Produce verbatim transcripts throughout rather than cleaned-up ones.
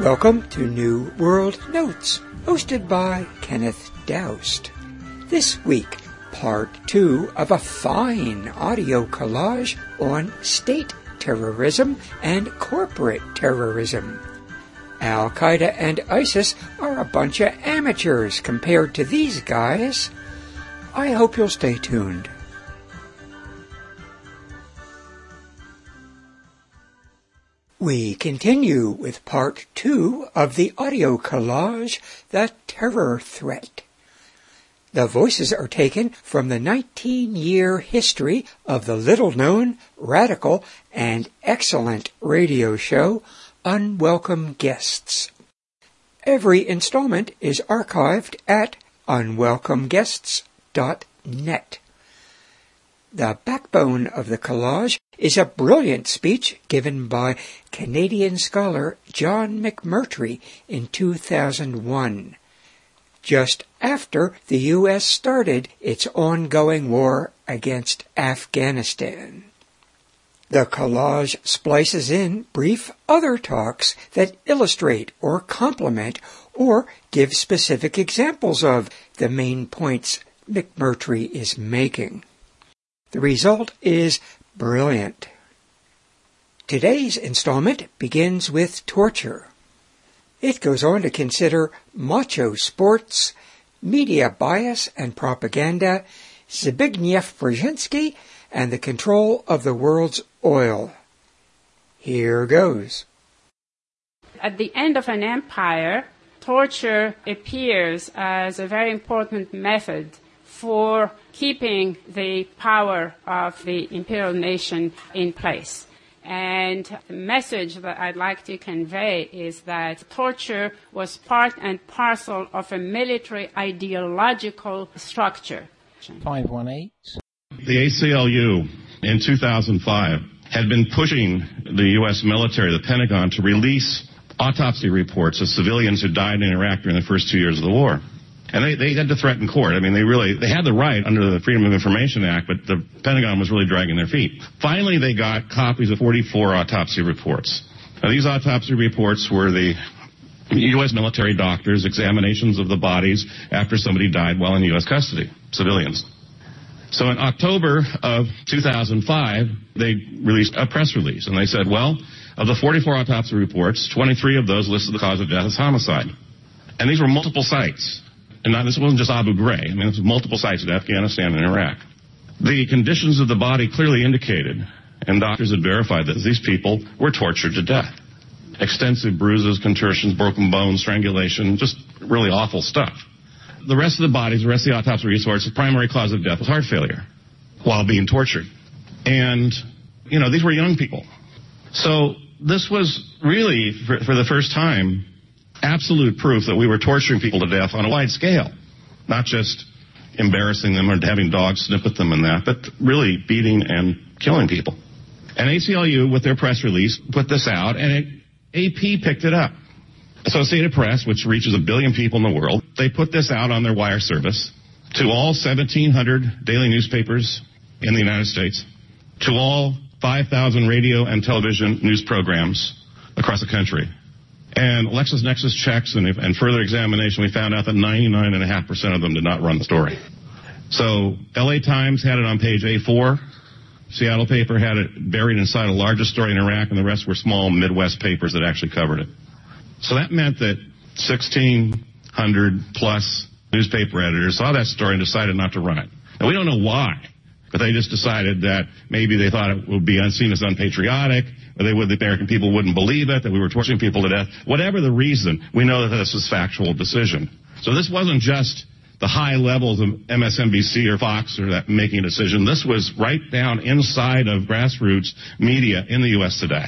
Welcome to New World Notes, hosted by Kenneth Doust. This week, part two of a fine audio collage on state terrorism and corporate terrorism. Al-Qaeda and ISIS are a bunch of amateurs compared to these guys. I hope you'll stay tuned. We continue with part two of the audio collage, The Terror Threat. The voices are taken from the nineteen-year history of the little-known, radical, and excellent radio show, Unwelcome Guests. Every installment is archived at unwelcome guests dot net. The backbone of the collage is a brilliant speech given by Canadian scholar John McMurtry in two thousand one, just after the U S started its ongoing war against Afghanistan. The collage splices in brief other talks that illustrate or complement or give specific examples of the main points McMurtry is making. The result is brilliant. Today's installment begins with torture. It goes on to consider macho sports, media bias and propaganda, Zbigniew Brzezinski, and the control of the world's oil. Here goes. At the end of an empire, torture appears as a very important method for keeping the power of the imperial nation in place. And the message that I'd like to convey is that torture was part and parcel of a military ideological structure. five one eight. The A C L U in two thousand five had been pushing the U S military, the Pentagon, to release autopsy reports of civilians who died in Iraq during the first two years of the war. And they, they had to threaten court. I mean, they really, they had the right under the Freedom of Information Act, but the Pentagon was really dragging their feet. Finally, they got copies of forty-four autopsy reports. Now, these autopsy reports were the U S military doctors' examinations of the bodies after somebody died while in U S custody, civilians. So in October of two thousand five, they released a press release, and they said, well, of the forty-four autopsy reports, twenty-three of those listed the cause of death as homicide. And these were multiple sites. And not, this wasn't just Abu Ghraib. I mean, this was multiple sites in Afghanistan and Iraq. The conditions of the body clearly indicated, and doctors had verified, that these people were tortured to death. Extensive bruises, contortions, broken bones, strangulation, just really awful stuff. The rest of the bodies, the rest of the autopsy reports, the primary cause of death was heart failure while being tortured. And, you know, these were young people. So this was really, for, for the first time, absolute proof that we were torturing people to death on a wide scale, not just embarrassing them or having dogs snip at them and that, but really beating and killing people. And A C L U, with their press release, put this out, and it, A P picked it up. Associated Press, which reaches a billion people in the world, they put this out on their wire service to all seventeen hundred daily newspapers in the United States, to all five thousand radio and television news programs across the country. And LexisNexis checks and, and further examination, we found out that ninety-nine point five percent of them did not run the story. So L A Times had it on page A four. Seattle paper had it buried inside a larger story in Iraq, and the rest were small Midwest papers that actually covered it. So that meant that sixteen hundred plus newspaper editors saw that story and decided not to run it. Now, we don't know why, but they just decided that maybe they thought it would be seen as unpatriotic, or they would, the American people wouldn't believe it, that we were torturing people to death. Whatever the reason, we know that this was a factual decision. So this wasn't just the high levels of M S N B C or Fox or that making a decision. This was right down inside of grassroots media in the U S today.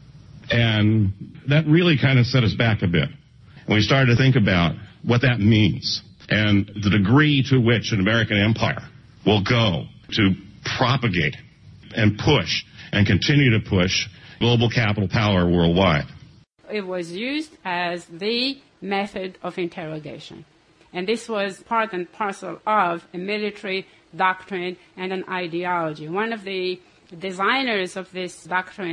And that really kind of set us back a bit. And we started to think about what that means and the degree to which an American empire will go to propagate and push and continue to push global capital power worldwide. It was used as the method of interrogation. And this was part and parcel of a military doctrine and an ideology. One of the designers of this doctrine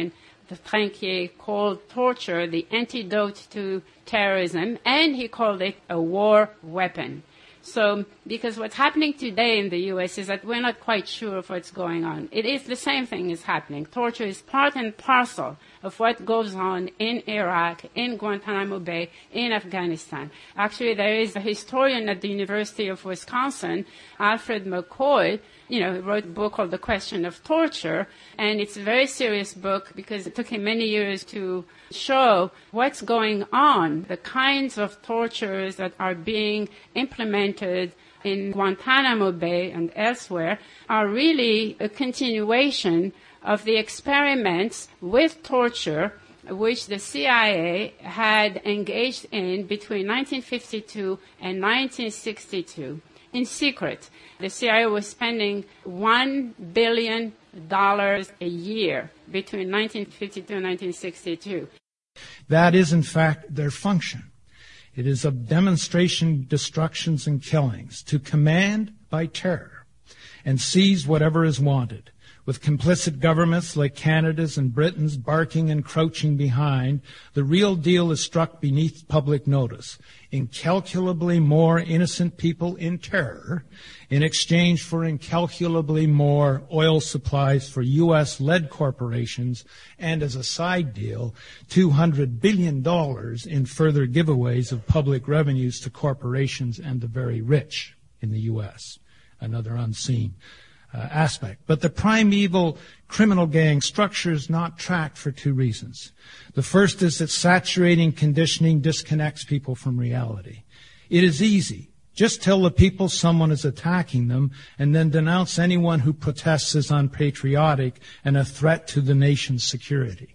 the Trinquier called torture the antidote to terrorism, and he called it a war weapon. So, because what's happening today in the U S is that we're not quite sure of what's going on. It is the same thing is happening. Torture is part and parcel of what goes on in Iraq, in Guantanamo Bay, in Afghanistan. Actually, there is a historian at the University of Wisconsin, Alfred McCoy, you know, he wrote a book called The Question of Torture, and it's a very serious book because it took him many years to show what's going on, the kinds of tortures that are being implemented in Guantanamo Bay and elsewhere are really a continuation of the experiments with torture which the C I A had engaged in between nineteen fifty-two and nineteen sixty-two in secret. The C I A was spending one billion dollars a year between nineteen fifty-two and nineteen sixty-two. That is, in fact, their function. It is of demonstration, destructions, and killings, to command by terror and seize whatever is wanted, with complicit governments like Canada's and Britain's barking and crouching behind. The real deal is struck beneath public notice. Incalculably more innocent people in terror in exchange for incalculably more oil supplies for U S-led corporations, and as a side deal, two hundred billion dollars in further giveaways of public revenues to corporations and the very rich in the U S, another unseen Uh, aspect. But the primeval criminal gang structure is not tracked for two reasons. The first is that saturating conditioning disconnects people from reality. It is easy. Just tell the people someone is attacking them and then denounce anyone who protests as unpatriotic and a threat to the nation's security.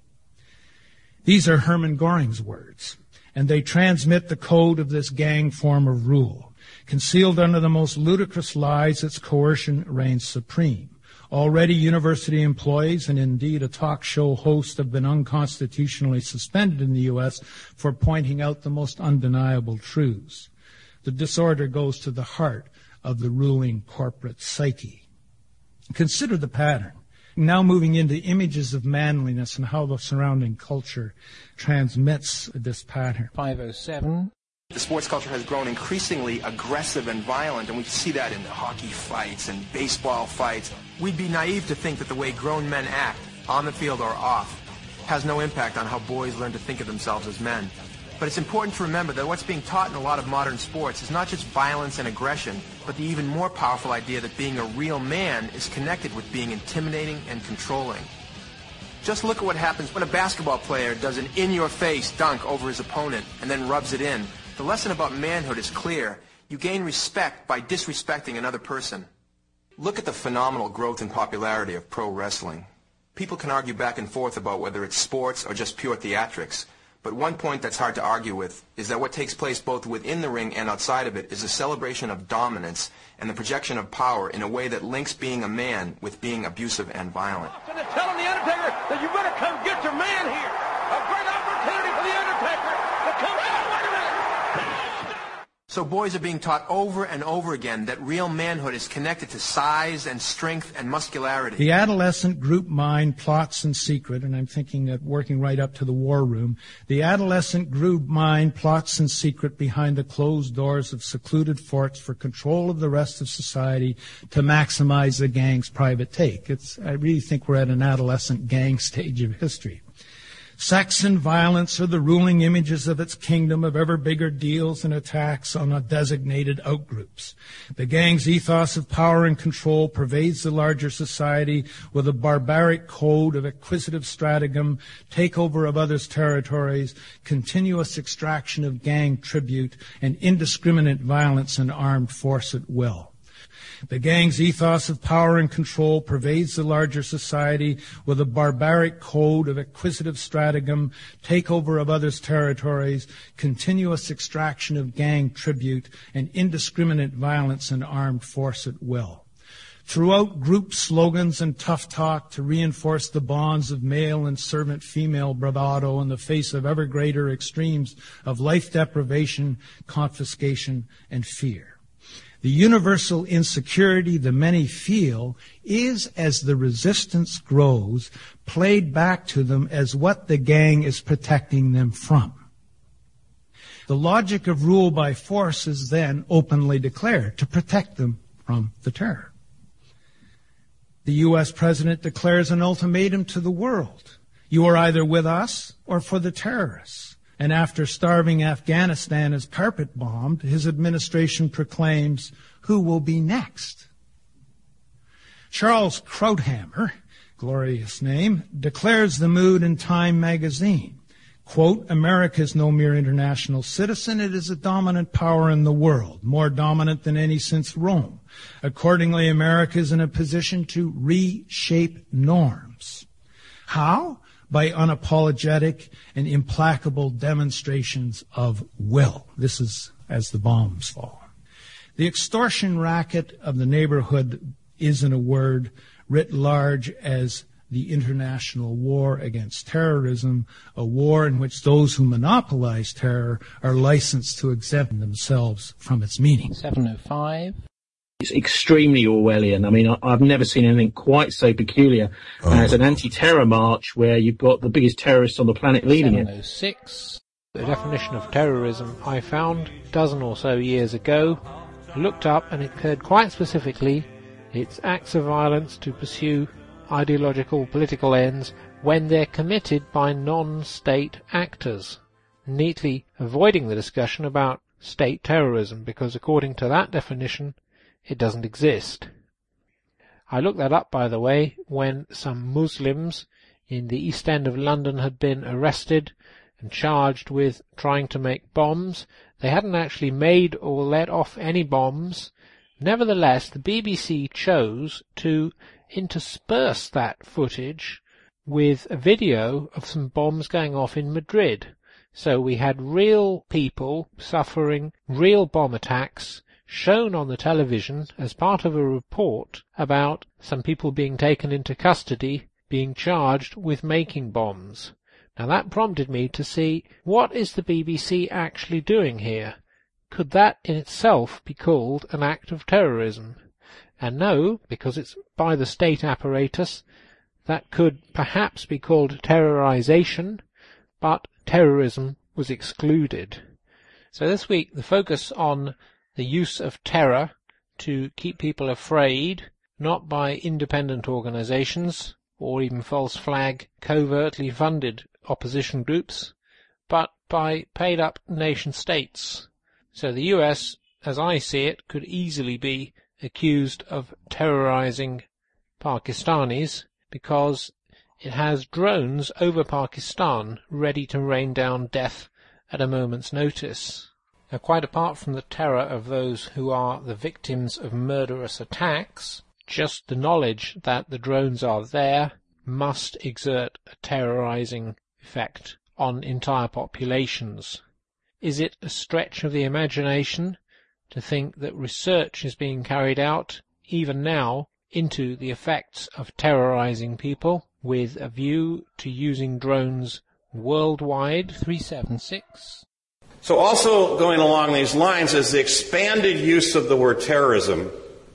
These are Hermann Göring's words, and they transmit the code of this gang form of rule. Concealed under the most ludicrous lies, its coercion reigns supreme. Already university employees and indeed a talk show host have been unconstitutionally suspended in the U S for pointing out the most undeniable truths. The disorder goes to the heart of the ruling corporate psyche. Consider the pattern. Now moving into images of manliness and how the surrounding culture transmits this pattern. five oh seven. The sports culture has grown increasingly aggressive and violent, and we see that in the hockey fights and baseball fights. We'd be naive to think that the way grown men act, on the field or off, has no impact on how boys learn to think of themselves as men. But it's important to remember that what's being taught in a lot of modern sports is not just violence and aggression, but the even more powerful idea that being a real man is connected with being intimidating and controlling. Just look at what happens when a basketball player does an in-your-face dunk over his opponent and then rubs it in. The lesson about manhood is clear. You gain respect by disrespecting another person. Look at the phenomenal growth and popularity of pro wrestling. People can argue back and forth about whether it's sports or just pure theatrics, but one point that's hard to argue with is that what takes place both within the ring and outside of it is a celebration of dominance and the projection of power in a way that links being a man with being abusive and violent. And they're telling The Undertaker that you better come get your man here. A great opportunity for The Undertaker to come out. So boys are being taught over and over again that real manhood is connected to size and strength and muscularity. The adolescent group mind plots in secret, and I'm thinking that working right up to the war room, the adolescent group mind plots in secret behind the closed doors of secluded forts for control of the rest of society to maximize the gang's private take. It's, I really think we're at an adolescent gang stage of history. Sex and violence are the ruling images of its kingdom of ever bigger deals and attacks on designated outgroups. The gang's ethos of power and control pervades the larger society with a barbaric code of acquisitive stratagem, takeover of others' territories, continuous extraction of gang tribute, and indiscriminate violence and armed force at will. The gang's ethos of power and control pervades the larger society with a barbaric code of acquisitive stratagem, takeover of others' territories, continuous extraction of gang tribute, and indiscriminate violence and armed force at will. Throughout group slogans and tough talk to reinforce the bonds of male and servant female bravado in the face of ever greater extremes of life deprivation, confiscation, and fear. The universal insecurity the many feel is, as the resistance grows, played back to them as what the gang is protecting them from. The logic of rule by force is then openly declared to protect them from the terror. The U S president declares an ultimatum to the world. You are either with us or for the terrorists. And after starving Afghanistan as carpet bombed, his administration proclaims, who will be next? Charles Krauthammer, glorious name, declares the mood in Time magazine. Quote, America is no mere international citizen. It is a dominant power in the world, more dominant than any since Rome. Accordingly, America is in a position to reshape norms. How? By unapologetic and implacable demonstrations of will. This is as the bombs fall. The extortion racket of the neighborhood is, in a word, writ large as the international war against terrorism, a war in which those who monopolize terror are licensed to exempt themselves from its meaning. seven oh five. It's extremely Orwellian. I mean, I've never seen anything quite so peculiar oh. as an anti-terror march where you've got the biggest terrorists on the planet leading it. seven oh six. The definition of terrorism I found a dozen or so years ago. I looked up and it occurred quite specifically. It's acts of violence to pursue ideological political ends when they're committed by non-state actors, neatly avoiding the discussion about state terrorism, because according to that definition, it doesn't exist. I looked that up, by the way, when some Muslims in the East End of London had been arrested and charged with trying to make bombs. They hadn't actually made or let off any bombs. Nevertheless, the B B C chose to intersperse that footage with a video of some bombs going off in Madrid. So we had real people suffering real bomb attacks shown on the television as part of a report about some people being taken into custody, being charged with making bombs. Now that prompted me to see, what is the B B C actually doing here? Could that in itself be called an act of terrorism? And no, because it's by the state apparatus, that could perhaps be called terrorization, but terrorism was excluded. So this week the focus on the use of terror to keep people afraid, not by independent organizations or even false flag covertly funded opposition groups, but by paid up nation states. So the U S, as I see it, could easily be accused of terrorizing Pakistanis because it has drones over Pakistan ready to rain down death at a moment's notice. Now, quite apart from the terror of those who are the victims of murderous attacks, just the knowledge that the drones are there must exert a terrorizing effect on entire populations. Is it a stretch of the imagination to think that research is being carried out, even now, into the effects of terrorizing people with a view to using drones worldwide? three seven six. So also going along these lines is the expanded use of the word terrorism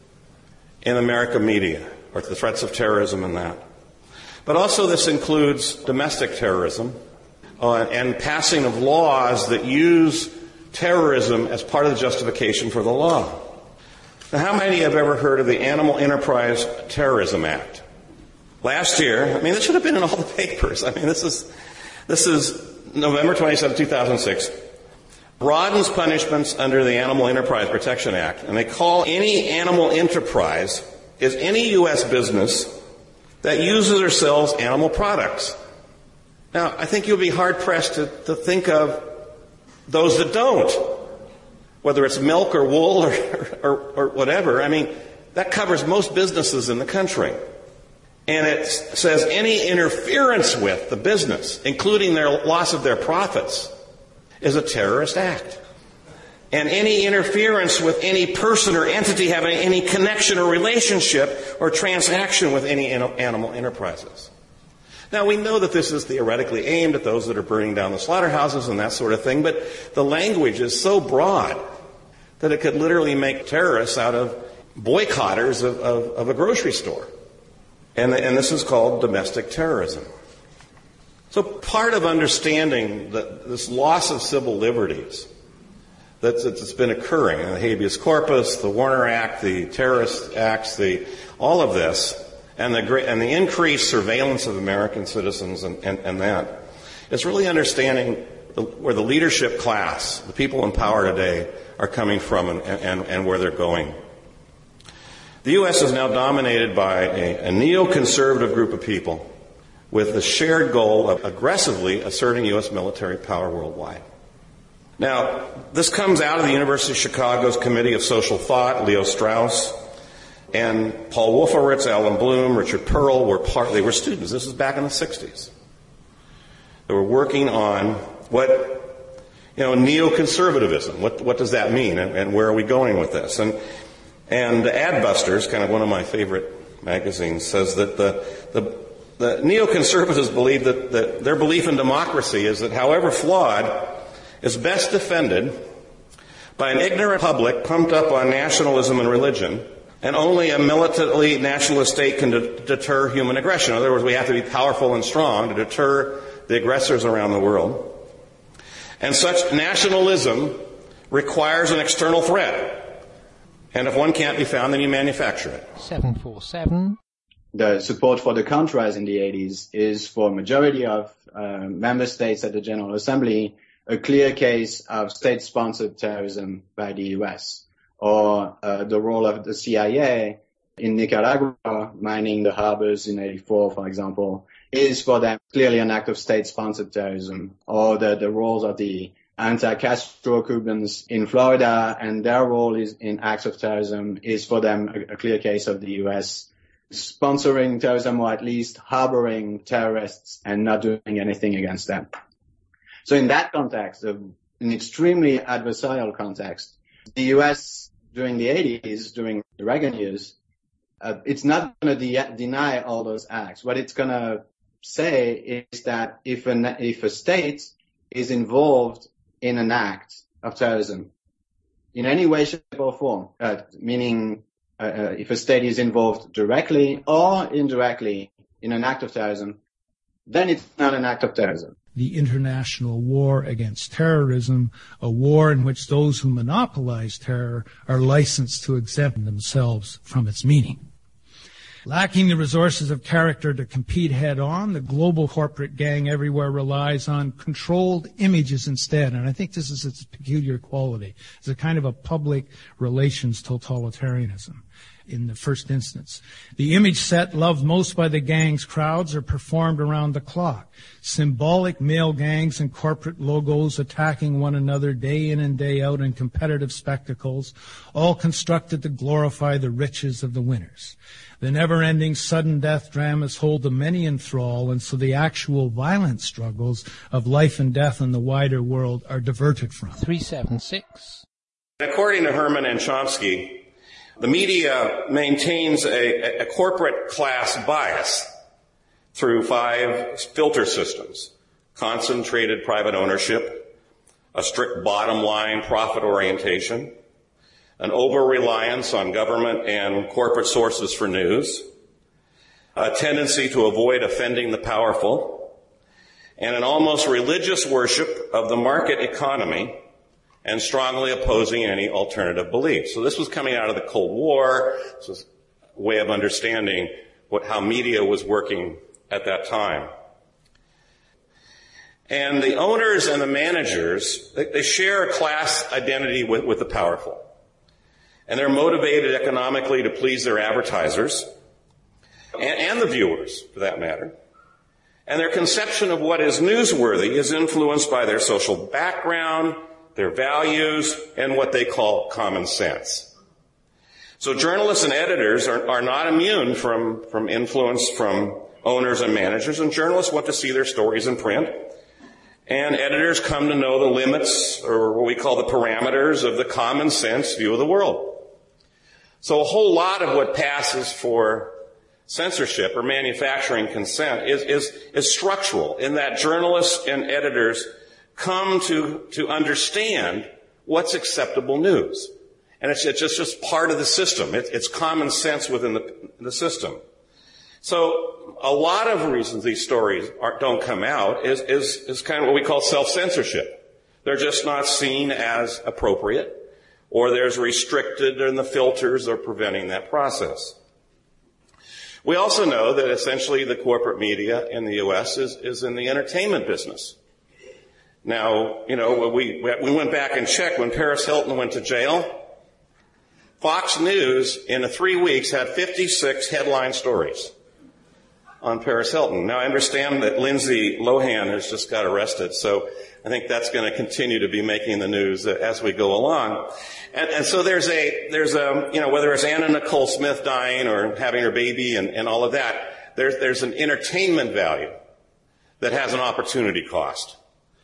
in American media, or the threats of terrorism in that. But also this includes domestic terrorism uh, and passing of laws that use terrorism as part of the justification for the law. Now, how many have ever heard of the Animal Enterprise Terrorism Act? Last year, I mean, this should have been in all the papers. I mean, this is this is November twenty-seventh, two thousand six. Broadens punishments under the Animal Enterprise Protection Act, and they call any animal enterprise is any U S business that uses or sells animal products. Now, I think you'll be hard-pressed to, to think of those that don't, whether it's milk or wool or, or, or whatever. I mean, that covers most businesses in the country. And it says any interference with the business, including their loss of their profits, is a terrorist act. And any interference with any person or entity having any connection or relationship or transaction with any animal enterprises. Now, we know that this is theoretically aimed at those that are burning down the slaughterhouses and that sort of thing, but the language is so broad that it could literally make terrorists out of boycotters of, of, of a grocery store. And, and this is called domestic terrorism. So part of understanding the, this loss of civil liberties that's, that's been occurring, the habeas corpus, the Warner Act, the terrorist acts, the, all of this, and the, great, and the increased surveillance of American citizens and, and, and that, is really understanding the, where the leadership class, the people in power today, are coming from and, and, and where they're going. The U S is now dominated by a, a neoconservative group of people with the shared goal of aggressively asserting U S military power worldwide. Now, this comes out of the University of Chicago's Committee of Social Thought. Leo Strauss and Paul Wolfowitz, Alan Bloom, Richard Pearl were part, they were students. This was back in the sixties. They were working on what, you know, neoconservatism. What, what does that mean, and, and where are we going with this? And, and Adbusters, kind of one of my favorite magazines, says that the, the, the neoconservatives believe that, that their belief in democracy is that, however flawed, is best defended by an ignorant public pumped up on nationalism and religion, and only a militantly nationalist state can de- deter human aggression. In other words, we have to be powerful and strong to deter the aggressors around the world. And such nationalism requires an external threat. And if one can't be found, then you manufacture it. seven four seven. The support for the Contras in the eighties is, for a majority of uh, member states at the General Assembly, a clear case of state-sponsored terrorism by the U S, or uh, the role of the C I A in Nicaragua, mining the harbors in eighty-four, for example, is for them clearly an act of state-sponsored terrorism, or the, the roles of the anti-Castro Cubans in Florida and their role is in acts of terrorism is for them a, a clear case of the U S sponsoring terrorism, or at least harboring terrorists and not doing anything against them. So in that context, an extremely adversarial context, the U S during the eighties, during the Reagan years, uh, it's not going to de- deny all those acts. What it's going to say is that if an, if a state is involved in an act of terrorism in any way, shape, or form, uh, meaning uh, uh, if a state is involved directly or indirectly in an act of terrorism, then it's not an act of terrorism. The international war against terrorism, a war in which those who monopolize terror are licensed to exempt themselves from its meaning. Lacking the resources of character to compete head-on, the global corporate gang everywhere relies on controlled images instead, and I think this is its peculiar quality. It's a kind of a public relations totalitarianism in the first instance. The image set loved most by the gang's crowds are performed around the clock. Symbolic male gangs and corporate logos attacking one another day in and day out in competitive spectacles, all constructed to glorify the riches of the winners. The never-ending sudden death dramas hold the many in thrall, and so the actual violent struggles of life and death in the wider world are diverted from. three seven six. According to Herman and Chomsky, the media maintains a, a corporate class bias through five filter systems: concentrated private ownership, a strict bottom line profit orientation, an over-reliance on government and corporate sources for news, a tendency to avoid offending the powerful, and an almost religious worship of the market economy and strongly opposing any alternative beliefs. So this was coming out of the Cold War. This was a way of understanding what, how media was working at that time. And the owners and the managers, they, they share a class identity with, with the powerful. And they're motivated economically to please their advertisers and, and the viewers, for that matter. And their conception of what is newsworthy is influenced by their social background, their values, and what they call common sense. So journalists and editors are, are not immune from, from influence from owners and managers, and journalists want to see their stories in print. And editors come to know the limits, or what we call the parameters, of the common sense view of the world. So a whole lot of what passes for censorship or manufacturing consent is, is, is structural, in that journalists and editors come to, to understand what's acceptable news. And it's, it's just, just part of the system. It, it's common sense within the, the system. So a lot of reasons these stories are, don't come out is, is, is kind of what we call self-censorship. They're just not seen as appropriate, or there's restricted in the filters that are preventing that process. We also know that essentially the corporate media in the U S is, is in the entertainment business. Now, you know, we, we went back and checked when Paris Hilton went to jail. Fox News in three weeks had fifty-six headline stories on Paris Hilton. Now, I understand that Lindsay Lohan has just got arrested, so I think that's going to continue to be making the news as we go along. And, and so there's a, there's a, you know, whether it's Anna Nicole Smith dying or having her baby and, and all of that, there's, there's an entertainment value that has an opportunity cost.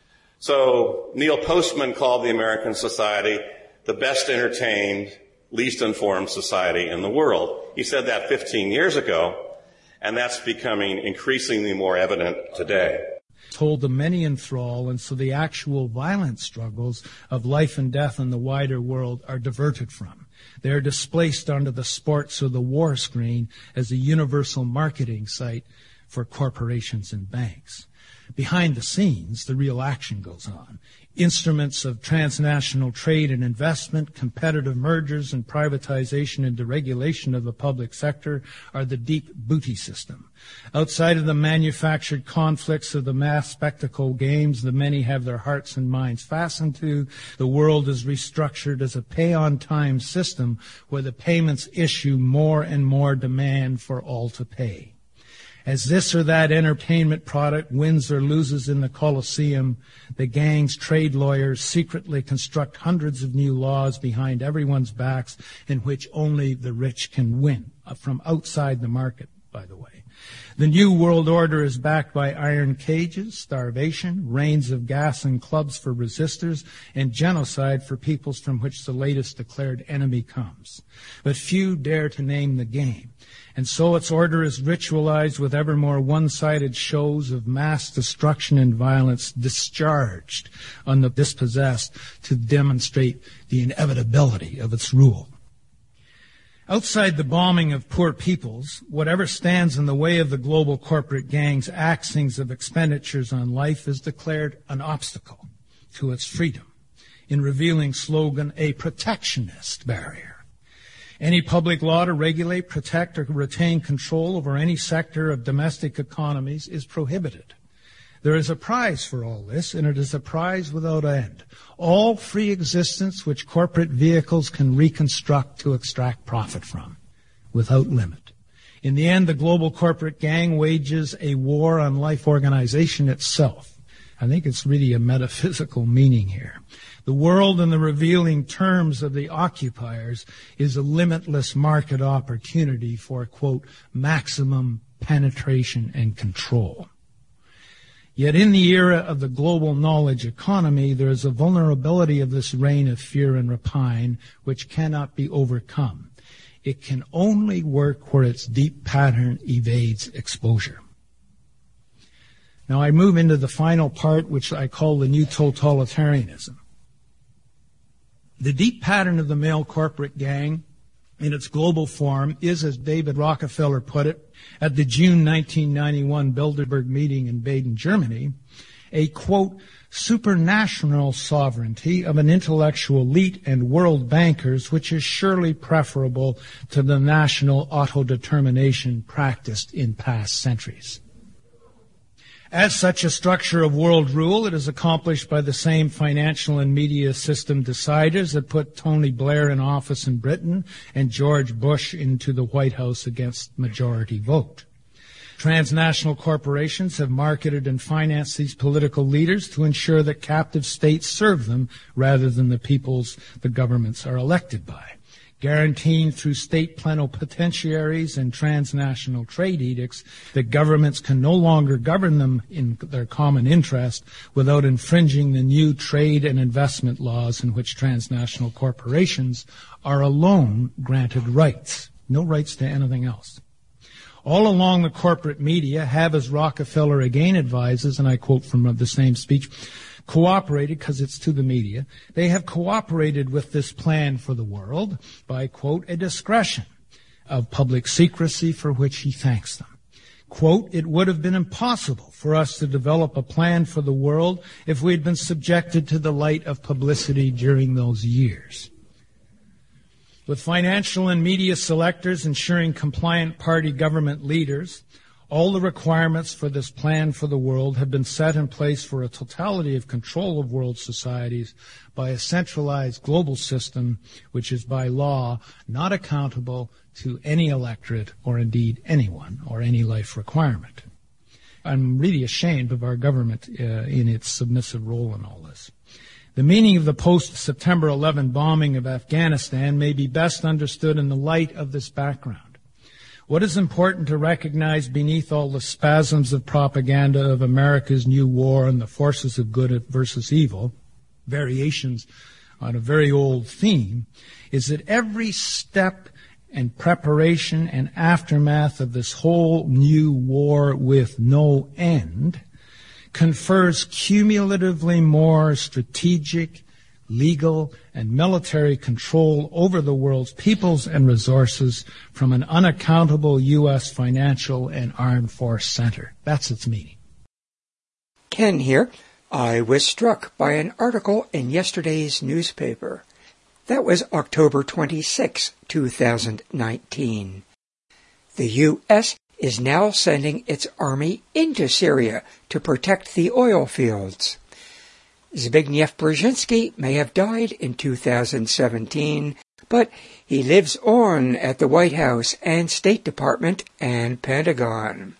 So Neil Postman called the American society the best entertained, least informed society in the world. He said that fifteen years ago, and that's becoming increasingly more evident today. Hold the many in thrall, and so the actual violent struggles of life and death in the wider world are diverted from. They are displaced onto the sports or the war screen as a universal marketing site for corporations and banks. Behind the scenes, the real action goes on. Instruments of transnational trade and investment, competitive mergers and privatization and deregulation of the public sector are the deep booty system. Outside of the manufactured conflicts of the mass spectacle games the many have their hearts and minds fastened to, the world is restructured as a pay-on-time system where the payments issue more and more demand for all to pay. As this or that entertainment product wins or loses in the Colosseum, the gang's trade lawyers secretly construct hundreds of new laws behind everyone's backs in which only the rich can win, from outside the market, by the way. The new world order is backed by iron cages, starvation, rains of gas and clubs for resistors, and genocide for peoples from which the latest declared enemy comes. But few dare to name the game. And so its order is ritualized with ever more one-sided shows of mass destruction and violence discharged on the dispossessed to demonstrate the inevitability of its rule. Outside the bombing of poor peoples, whatever stands in the way of the global corporate gang's axings of expenditures on life is declared an obstacle to its freedom. In revealing slogan, a protectionist barrier. Any public law to regulate, protect, or retain control over any sector of domestic economies is prohibited. There is a prize for all this, and it is a prize without end. All free existence which corporate vehicles can reconstruct to extract profit from, without limit. In the end, the global corporate gang wages a war on life organization itself. I think it's really a metaphysical meaning here. The world in the revealing terms of the occupiers is a limitless market opportunity for, quote, maximum penetration and control. Yet in the era of the global knowledge economy, there is a vulnerability of this reign of fear and rapine which cannot be overcome. It can only work where its deep pattern evades exposure. Now I move into the final part, which I call the new totalitarianism. The deep pattern of the male corporate gang in its global form is, as David Rockefeller put it at the June nineteen ninety-one Bilderberg meeting in Baden, Germany, a, quote, supranational sovereignty of an intellectual elite and world bankers which is surely preferable to the national autodetermination practiced in past centuries. As such a structure of world rule, it is accomplished by the same financial and media system deciders that put Tony Blair in office in Britain and George Bush into the White House against majority vote. Transnational corporations have marketed and financed these political leaders to ensure that captive states serve them rather than the peoples the governments are elected by, guaranteeing through state plenipotentiaries and transnational trade edicts that governments can no longer govern them in their common interest without infringing the new trade and investment laws in which transnational corporations are alone granted rights, no rights to anything else. All along the corporate media have, as Rockefeller again advises, and I quote from the same speech, cooperated, because it's to the media, they have cooperated with this plan for the world by, quote, a discretion of public secrecy for which he thanks them. Quote, it would have been impossible for us to develop a plan for the world if we had been subjected to the light of publicity during those years. With financial and media selectors ensuring compliant party government leaders, all the requirements for this plan for the world have been set in place for a totality of control of world societies by a centralized global system which is by law not accountable to any electorate or indeed anyone or any life requirement. I'm really ashamed of our government uh, in its submissive role in all this. The meaning of the post-September eleventh bombing of Afghanistan may be best understood in the light of this background. What is important to recognize beneath all the spasms of propaganda of America's new war and the forces of good versus evil, variations on a very old theme, is that every step and preparation and aftermath of this whole new war with no end confers cumulatively more strategic, legal, and military control over the world's peoples and resources from an unaccountable U S financial and armed force center. That's its meaning. Ken here. I was struck by an article in yesterday's newspaper. That was October twenty-sixth, two thousand nineteen. The U S is now sending its army into Syria to protect the oil fields. Zbigniew Brzezinski may have died in two thousand seventeen, but he lives on at the White House and State Department and Pentagon.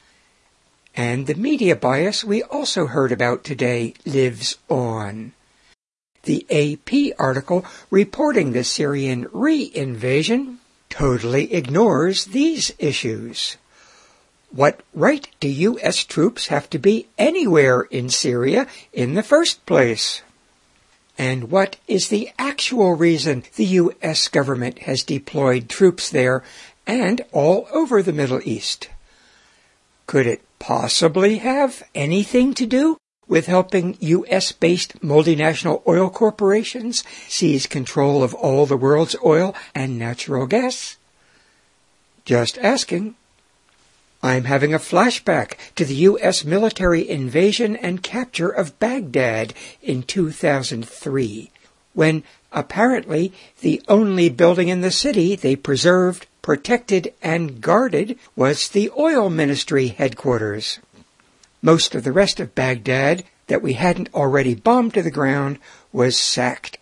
And the media bias we also heard about today lives on. The A P article reporting the Syrian re-invasion totally ignores these issues. What right do U S troops have to be anywhere in Syria in the first place? And what is the actual reason the U S government has deployed troops there and all over the Middle East? Could it possibly have anything to do with helping U S-based multinational oil corporations seize control of all the world's oil and natural gas? Just asking. I'm having a flashback to the U S military invasion and capture of Baghdad in two thousand three, when apparently the only building in the city they preserved, protected, and guarded was the oil ministry headquarters. Most of the rest of Baghdad that we hadn't already bombed to the ground was sacked.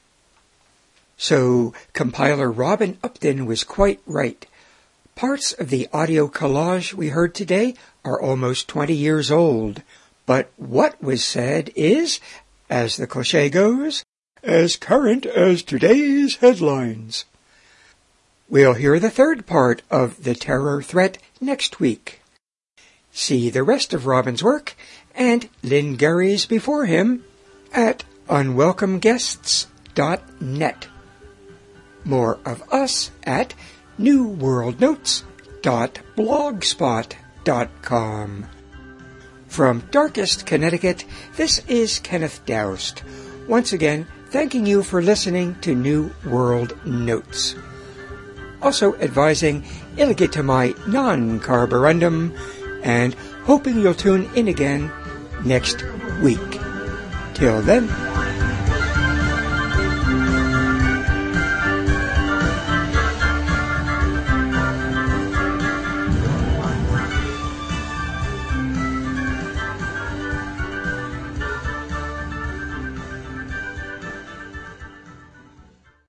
So compiler Robin Upton was quite right. Parts of the audio collage we heard today are almost twenty years old, but what was said is, as the cliché goes, as current as today's headlines. We'll hear the third part of The Terror Threat next week. See the rest of Robin's work, and Lynn Gary's before him, at unwelcome guests dot net. More of us at new world notes dot blogspot dot com. From darkest Connecticut, this is Kenneth Doust, once again thanking you for listening to New World Notes. Also advising illegitimai non carborundum, and hoping you'll tune in again next week. Till then,